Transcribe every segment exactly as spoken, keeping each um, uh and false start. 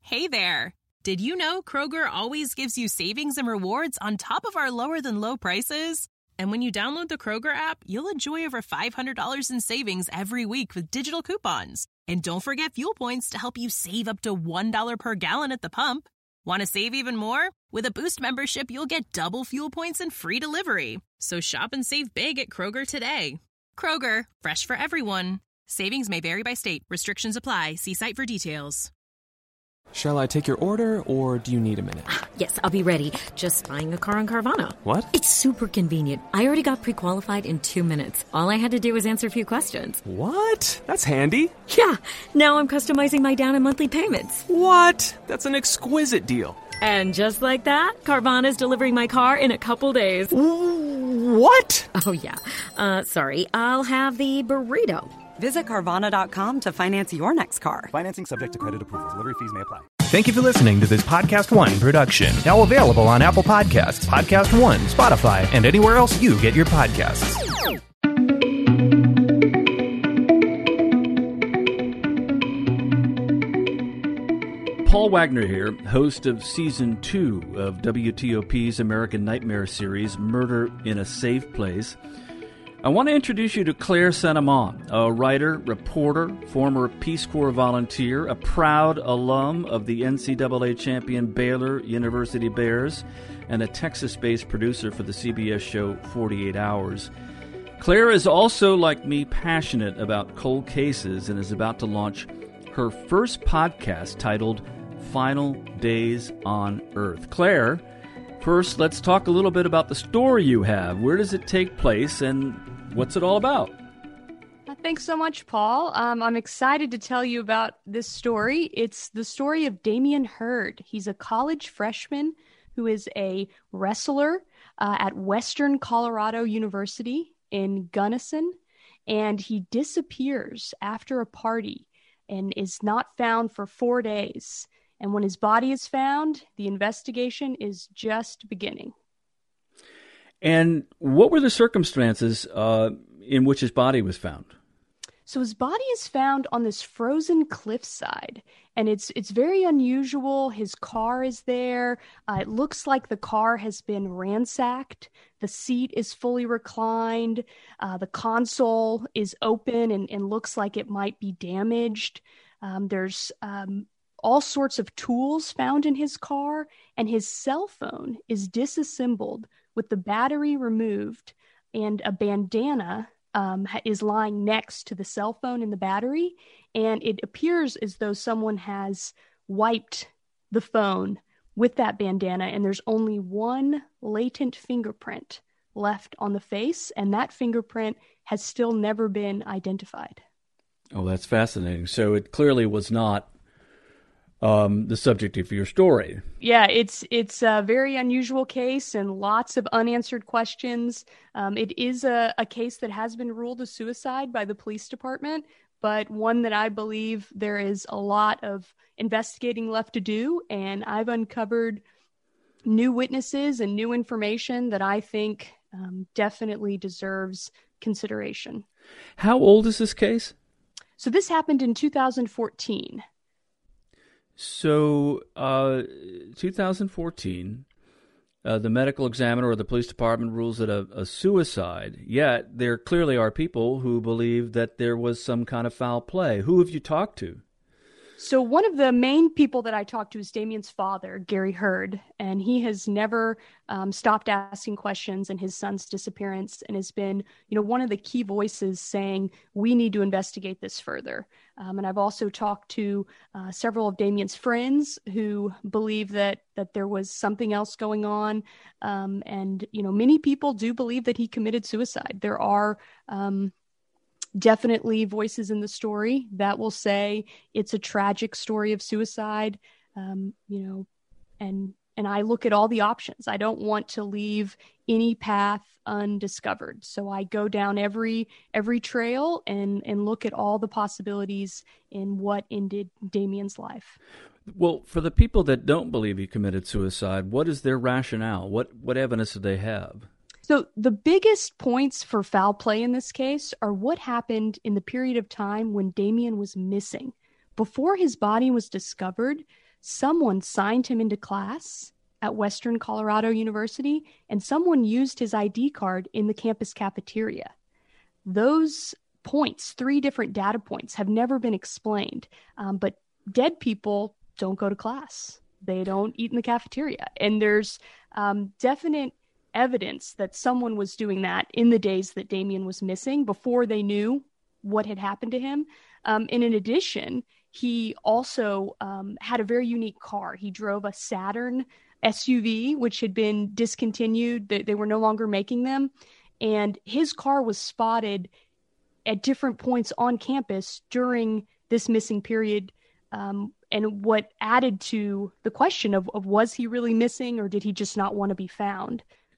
Hey there! Did you know Kroger always gives you savings and rewards on top of our lower-than-low prices? And when you download the Kroger app, you'll enjoy over five hundred dollars in savings every week with digital coupons. And don't forget fuel points to help you save up to one dollar per gallon at the pump. Want to save even more? With a Boost membership, you'll get double fuel points and free delivery. So shop and save big at Kroger today. Kroger, fresh for everyone. Savings may vary by state. Restrictions apply. See site for details. Shall I take your order, or do you need a minute? Yes, I'll be ready. Just buying a car on Carvana. What? It's super convenient. I already got pre-qualified in two minutes. All I had to do was answer a few questions. What? That's handy. Yeah, now I'm customizing my down and monthly payments. What? That's an exquisite deal. And just like that, Carvana's delivering my car in a couple days. What? Oh, yeah. Uh, sorry, I'll have the burrito. Visit Carvana dot com to finance your next car. Financing subject to credit approval. Delivery fees may apply. Thank you for listening to this Podcast One production. Now available on Apple Podcasts, Podcast One, Spotify, and anywhere else you get your podcasts. Paul Wagner here, host of Season two of W T O P's American Nightmare series, Murder in a Safe Place. I want to introduce you to Claire Saint-Amand, a writer, reporter, former Peace Corps volunteer, a proud alum of the N C double A champion Baylor University Bears, and a Texas-based producer for the C B S show forty-eight hours. Claire is also, like me, passionate about cold cases and is about to launch her first podcast titled Final Days on Earth. Claire, first, let's talk a little bit about the story you have. Where does it take place, and what's it all about? Thanks so much, Paul. Um, I'm excited to tell you about this story. It's the story of Damien Hurd. He's a college freshman who is a wrestler uh, at Western Colorado University in Gunnison, and he disappears after a party and is not found for four days. And when his body is found, the investigation is just beginning. And what were the circumstances uh, in which his body was found? So his body is found on this frozen cliffside, and it's it's very unusual. His car is there. Uh, it looks like the car has been ransacked. The seat is fully reclined. Uh, the console is open and, and looks like it might be damaged. Um, there's um, all sorts of tools found in his car, and his cell phone is disassembled with the battery removed, and a bandana um, is lying next to the cell phone and the battery. And it appears as though someone has wiped the phone with that bandana, and there's only one latent fingerprint left on the face, and that fingerprint has still never been identified. Oh, that's fascinating. So it clearly was not Um, the subject of your story. Yeah, it's it's a very unusual case and lots of unanswered questions. Um, it is a, a case that has been ruled a suicide by the police department, but one that I believe there is a lot of investigating left to do, and I've uncovered new witnesses and new information that I think um, definitely deserves consideration. How old is this case? So this happened in two thousand fourteen. So, uh, two thousand fourteen, uh, the medical examiner or the police department rules it a, a suicide, yet there clearly are people who believe that there was some kind of foul play. Who have you talked to? So one of the main people that I talked to is Damien's father, Gary Hurd, and he has never um, stopped asking questions in his son's disappearance and has been, you know, one of the key voices saying, we need to investigate this further. Um, and I've also talked to uh, several of Damien's friends who believe that that there was something else going on. Um, and, you know, many people do believe that he committed suicide. There are um definitely voices in the story that will say it's a tragic story of suicide, um, you know, and and I look at all the options. I don't want to leave any path undiscovered. So I go down every every trail and, and look at all the possibilities in what ended Damien's life. Well, for the people that don't believe he committed suicide, what is their rationale? What what evidence do they have? So the biggest points for foul play in this case are what happened in the period of time when Damien was missing. Before his body was discovered, someone signed him into class at Western Colorado University, and someone used his I D card in the campus cafeteria. Those points, three different data points, have never been explained. Um, but dead people don't go to class. They don't eat in the cafeteria. And there's um, definite evidence that someone was doing that in the days that Damien was missing before they knew what had happened to him. Um, and in addition, he also um, had a very unique car. He drove a Saturn S U V, which had been discontinued. They, they were no longer making them. And his car was spotted at different points on campus during this missing period. Um, and what added to the question of, of was he really missing, or did he just not want to be found?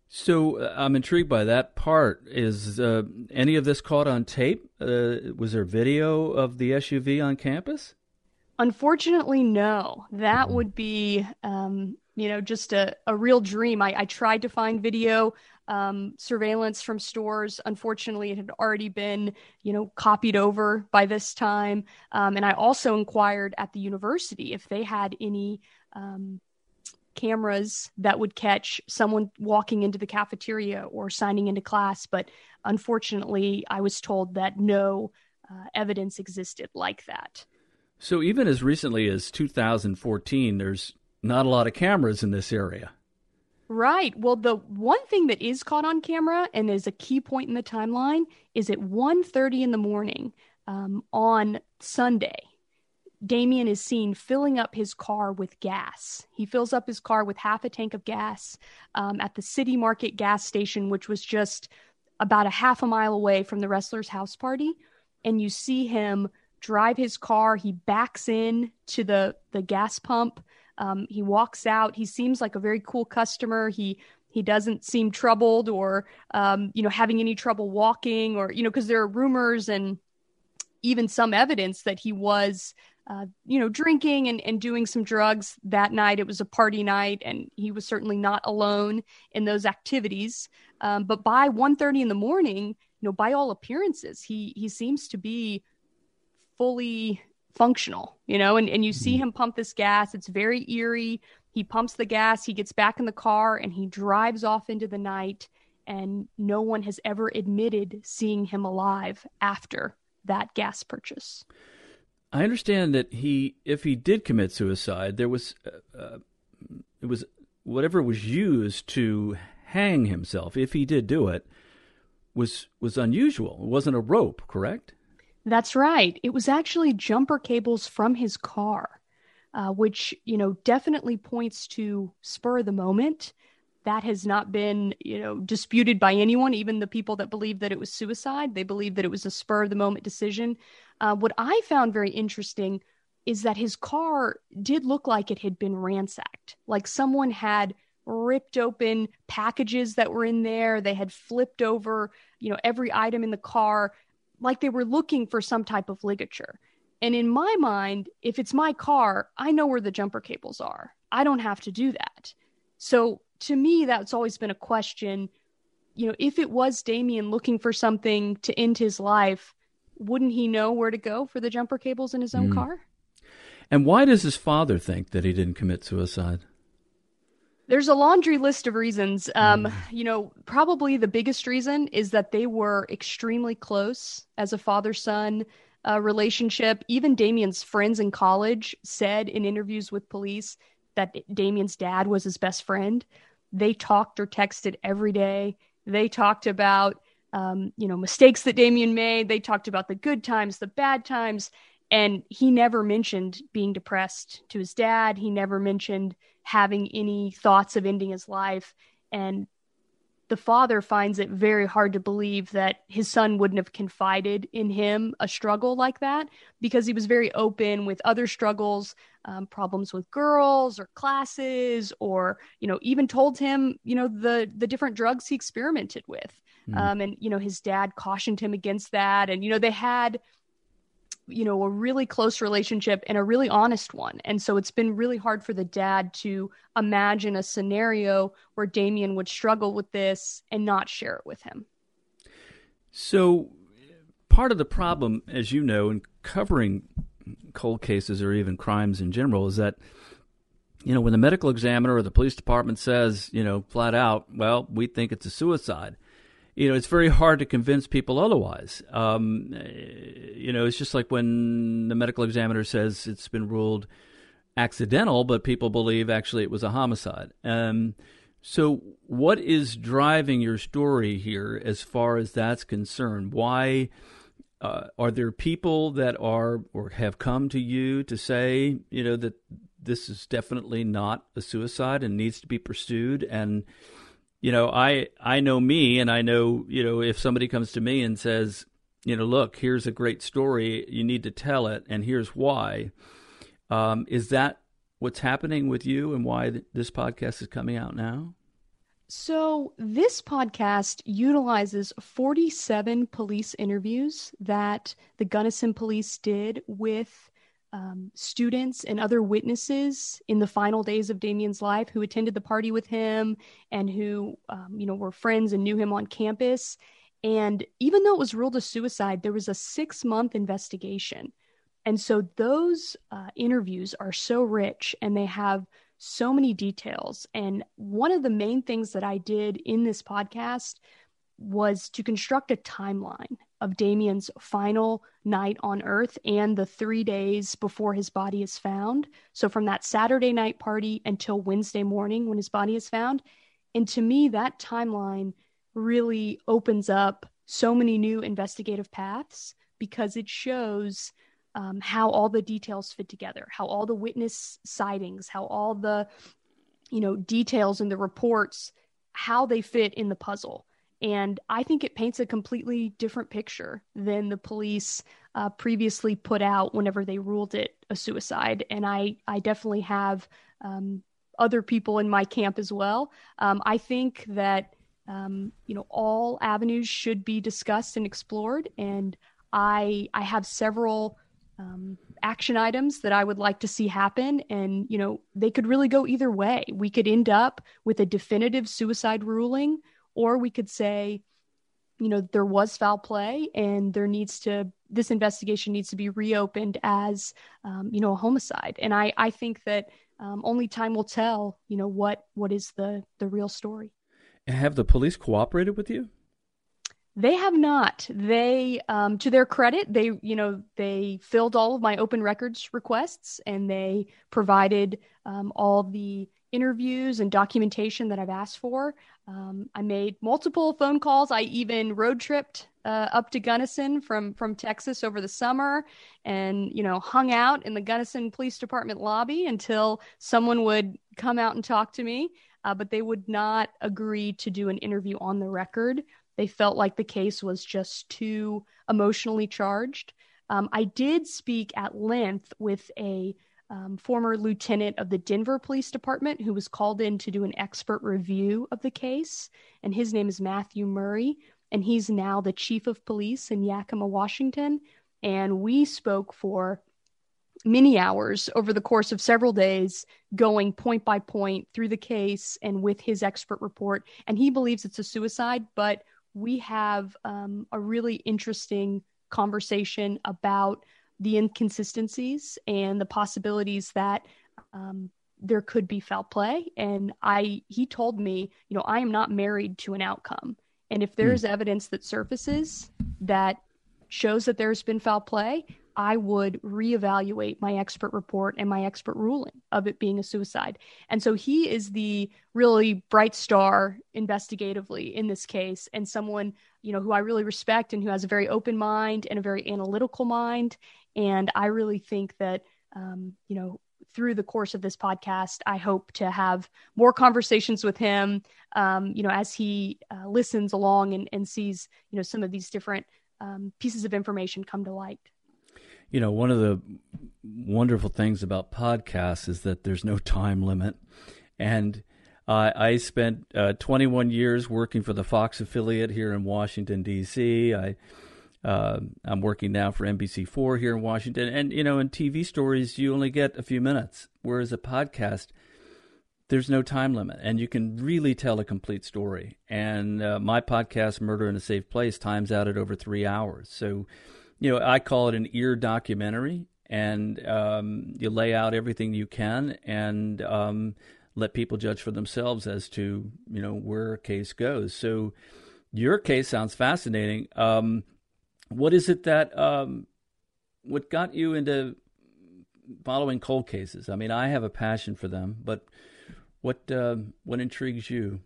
So uh, I'm intrigued by that part. Is uh, any of this caught on tape? Uh, was there video of the S U V on campus? Unfortunately, no. That would be, um, you know, just a, a real dream. I, I tried to find video um, surveillance from stores. Unfortunately, it had already been, you know, copied over by this time. Um, and I also inquired at the university if they had any um, cameras that would catch someone walking into the cafeteria or signing into class. But unfortunately, I was told that no uh, evidence existed like that. So even as recently as two thousand fourteen, there's not a lot of cameras in this area. Right. Well, the one thing that is caught on camera and is a key point in the timeline is at one thirty in the morning um, on Sunday, Damien is seen filling up his car with gas. He fills up his car with half a tank of gas um, at the City Market gas station, which was just about a half a mile away from the wrestler's house party. And you see him drive his car. He backs in to the, the gas pump. Um, he walks out. He seems like a very cool customer. He he doesn't seem troubled or, um, you know, having any trouble walking or, you know, because there are rumors and even some evidence that he was, uh, you know, drinking and, and doing some drugs that night. It was a party night, and he was certainly not alone in those activities. Um, but by one thirty in the morning, you know, by all appearances, he he seems to be fully functional, you know, and, and you see him pump this gas. It's very eerie. He pumps the gas, he gets back in the car, and he drives off into the night, and no one has ever admitted seeing him alive after that gas purchase. I understand that he, if he did commit suicide, there was, uh, it was whatever was used to hang himself, if he did do it, was was unusual. It wasn't a rope, correct? That's right. It was actually jumper cables from his car, uh, which, you know, definitely points to spur of the moment. That has not been, you know, disputed by anyone, even the people that believe that it was suicide. They believe that it was a spur of the moment decision. Uh, what I found very interesting is that his car did look like it had been ransacked, like someone had ripped open packages that were in there. They had flipped over, you know, every item in the car, like they were looking for some type of ligature. And in my mind, if it's my car, I know where the jumper cables are. I don't have to do that. So to me, that's always been a question. You know, if it was Damien looking for something to end his life, wouldn't he know where to go for the jumper cables in his own mm. car? And why does his father think that he didn't commit suicide? There's a laundry list of reasons. Um, mm. You know, probably the biggest reason is that they were extremely close as a father-son uh, relationship. Even Damien's friends in college said in interviews with police that Damien's dad was his best friend. They talked or texted every day. They talked about, um, you know, mistakes that Damien made. They talked about the good times, the bad times. And he never mentioned being depressed to his dad. He never mentioned having any thoughts of ending his life. And the father finds it very hard to believe that his son wouldn't have confided in him a struggle like that, because he was very open with other struggles, um, problems with girls or classes, or, you know, even told him, you know, the, the different drugs he experimented with. Mm. Um, and, you know, his dad cautioned him against that. And, you know, they had, you know, a really close relationship and a really honest one. And so it's been really hard for the dad to imagine a scenario where Damien would struggle with this and not share it with him. So part of the problem, as you know, in covering cold cases or even crimes in general, is that you know, when the medical examiner or the police department says, you know, flat out, well, we think it's a suicide, you know, it's very hard to convince people otherwise. Um, you know, it's just like when the medical examiner says it's been ruled accidental, but people believe actually it was a homicide. Um, so what is driving your story here as far as that's concerned? Why uh, are there people that are or have come to you to say, you know, that this is definitely not a suicide and needs to be pursued? And you know, I I know me, and I know, you know, if somebody comes to me and says, you know, look, here's a great story, you need to tell it, and here's why. Um, is that what's happening with you and why th- this podcast is coming out now? So this podcast utilizes forty-seven police interviews that the Gunnison police did with Um, students and other witnesses in the final days of Damien's life who attended the party with him and who, um, you know, were friends and knew him on campus. And even though it was ruled a suicide, there was a six-month investigation. And so those uh, interviews are so rich and they have so many details. And one of the main things that I did in this podcast was to construct a timeline of Damien's final night on Earth and the three days before his body is found. So from that Saturday night party until Wednesday morning when his body is found. And to me, that timeline really opens up so many new investigative paths because it shows um, how all the details fit together, how all the witness sightings, how all the, you know, details in the reports, how they fit in the puzzle. And I think it paints a completely different picture than the police uh, previously put out whenever they ruled it a suicide. And I, I definitely have um, other people in my camp as well. Um, I think that, um, you know, all avenues should be discussed and explored. And I, I have several um, action items that I would like to see happen. And, you know, they could really go either way. We could end up with a definitive suicide ruling, or we could say, you know, there was foul play and there needs to, this investigation needs to be reopened as, um, you know, a homicide. And I, I think that um, only time will tell, you know, what, what is the, the real story. Have the police cooperated with you? They have not. They, um, to their credit, they, you know, they filled all of my open records requests and they provided um, all the interviews and documentation that I've asked for. Um, I made multiple phone calls. I even road tripped uh, up to Gunnison from, from Texas over the summer and, you know, hung out in the Gunnison Police Department lobby until someone would come out and talk to me. Uh, but they would not agree to do an interview on the record. They felt like the case was just too emotionally charged. Um, I did speak at length with a Um, former lieutenant of the Denver Police Department who was called in to do an expert review of the case. And his name is Matthew Murray. And he's now the chief of police in Yakima, Washington. And we spoke for many hours over the course of several days, going point by point through the case and with his expert report. And he believes it's a suicide, but we have um, a really interesting conversation about the inconsistencies and the possibilities that um, there could be foul play. And I, he told me, you know, I am not married to an outcome. And if there's mm. evidence that surfaces that shows that there's been foul play, I would reevaluate my expert report and my expert ruling of it being a suicide. And so he is the really bright star investigatively in this case, and someone, you know, who I really respect and who has a very open mind and a very analytical mind. And I really think that, um, you know, through the course of this podcast, I hope to have more conversations with him, um, you know, as he uh, listens along and, and sees, you know, some of these different um, pieces of information come to light. You know, one of the wonderful things about podcasts is that there's no time limit. And uh, I spent uh, twenty-one years working for the Fox affiliate here in Washington, D C. I, uh, I'm working now for N B C four here in Washington. And, you know, in T V stories, you only get a few minutes, whereas a podcast, there's no time limit. And you can really tell a complete story. And uh, my podcast, Murder in a Safe Place, times out at over three hours. So, you know, I call it an ear documentary. and um, you lay out everything you can, and um, let people judge for themselves as to, you know, where a case goes. So your case sounds fascinating. Um, what is it that um, what got you into following cold cases? I mean, I have a passion for them, but what uh, what intrigues you?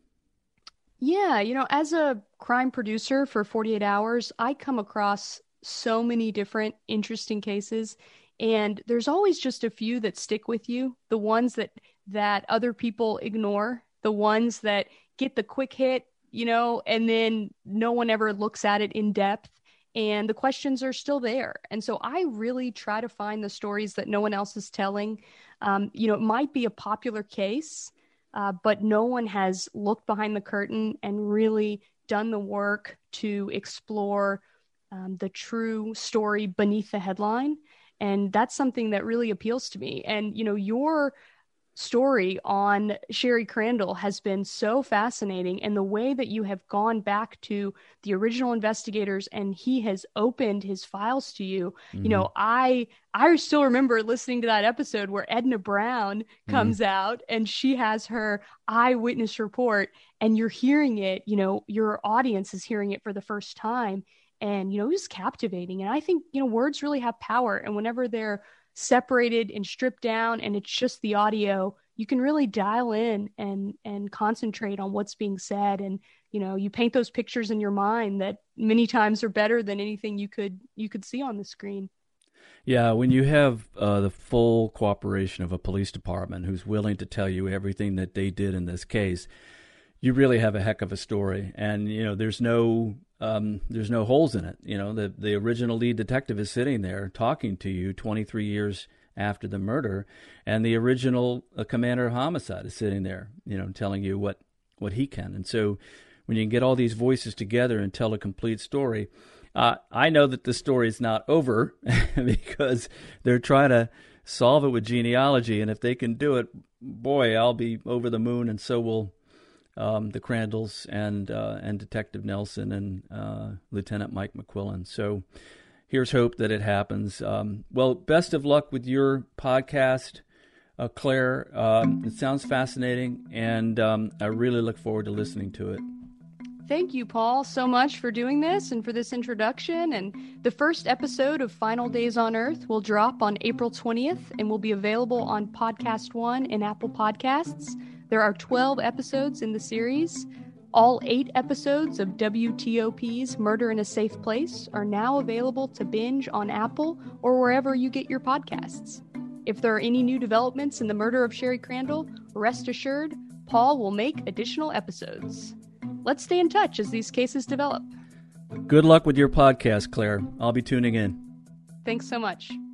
Yeah, you know, as a crime producer for forty-eight hours, I come across so many different interesting cases, and there's always just a few that stick with you, the ones that that other people ignore, the ones that get the quick hit, you know, and then no one ever looks at it in depth, and the questions are still there. And so I really try to find the stories that no one else is telling. Um, you know, it might be a popular case, Uh, but no one has looked behind the curtain and really done the work to explore um, the true story beneath the headline. And that's something that really appeals to me. And, you know, your story on Sherry Crandall has been so fascinating, and the way that you have gone back to the original investigators and he has opened his files to you. Mm-hmm. You know, I I still remember listening to that episode where Edna Brown comes mm-hmm. out and she has her eyewitness report, and you're hearing it, you know, your audience is hearing it for the first time, and, you know, it was captivating. And I think, you know, words really have power, and whenever they're separated and stripped down and it's just the audio, you can really dial in and and concentrate on what's being said. And, you know, you paint those pictures in your mind that many times are better than anything you could you could see on the screen. Yeah, when you have uh, the full cooperation of a police department who's willing to tell you everything that they did in this case, you really have a heck of a story. And, you know, there's no um, there's no holes in it. You know, the, the original lead detective is sitting there talking to you twenty-three years after the murder, and the original uh, commander of homicide is sitting there, you know, telling you what, what he can. And so when you can get all these voices together and tell a complete story, uh, I know that the story is not over because they're trying to solve it with genealogy. And if they can do it, boy, I'll be over the moon, and so will Um, the Crandalls and uh, and Detective Nelson and uh, Lieutenant Mike McQuillan. So here's hope that it happens. Um, well, best of luck with your podcast, uh, Claire. Um, it sounds fascinating, and um, I really look forward to listening to it. Thank you, Paul, so much for doing this and for this introduction. And the first episode of Final Days on Earth will drop on April twentieth and will be available on Podcast One and Apple Podcasts. There are twelve episodes in the series. All eight episodes of W T O P's Murder in a Safe Place are now available to binge on Apple or wherever you get your podcasts. If there are any new developments in the murder of Sherry Crandall, rest assured, Paul will make additional episodes. Let's stay in touch as these cases develop. Good luck with your podcast, Claire. I'll be tuning in. Thanks so much.